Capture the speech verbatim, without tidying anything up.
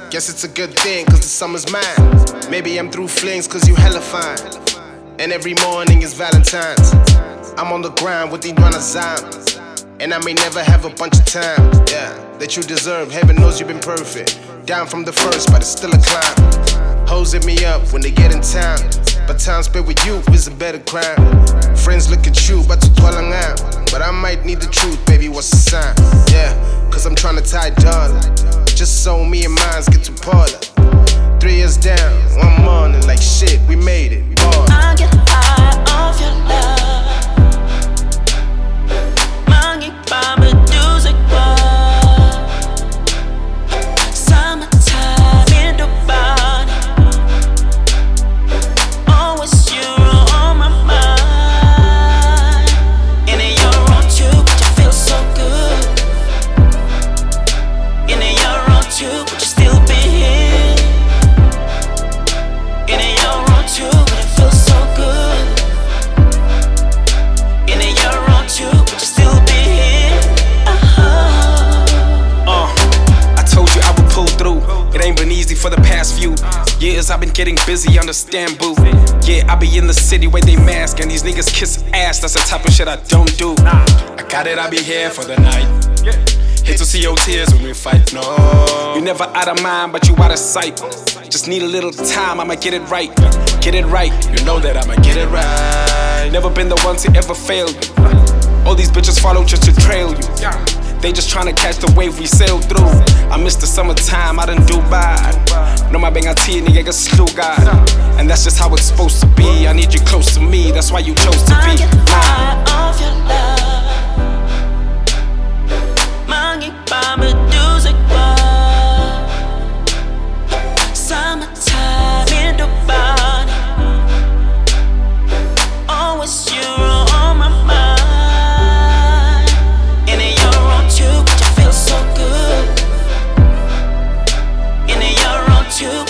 Guess it's a good thing, cause the summer's mine. Maybe I'm through flings, cause you hella fine. And every morning is Valentine's. I'm on the grind with the Ramazan. And I may never have a bunch of time, yeah, that you deserve. Heaven knows you've been perfect. Down from the first, but it's still a climb. Hoes hit me up when they get in town, but time spent with you is a better crime. Friends look at you, but to out. But I might need the truth, baby, what's the sign? Yeah, cause I'm tryna tie dollar, just so me and mines get to parlor. Three years down, one morning, like shit, we made it, we bought. I get high off your love. Mangi pa music bar. Summertime in Dubai. Always you on my mind. And then you're on too, but you feel so good. And then you're on too, but you still be here. And then you're on too, but it feels so good. And then you're on too, but you still be here. Uh-huh. Uh, I told you I would pull through. It ain't been easy for the past few years. I've been getting busy, understand, boo. Yeah, I be in the city where they mask and these niggas kiss ass. That's the type of shit I don't do. I got it, I be here for the night. Hate to see your tears when we fight, no. You never out of mind, but you out of sight. Just need a little time, I'ma get it right. Get it right, you know that I'ma get it right. Never been the one to ever fail you. All these bitches follow just to trail you. They just tryna catch the wave we sail through. I miss the summertime out in Dubai. No, my bang tea nigga get slew God. And that's just how it's supposed to be. I need you close to me, that's why you chose to be. I get high off your love. Mangi pa music bar. Summertime in Dubai. Always you on my mind. And then you're on too, but you feel so good. And then you're on too.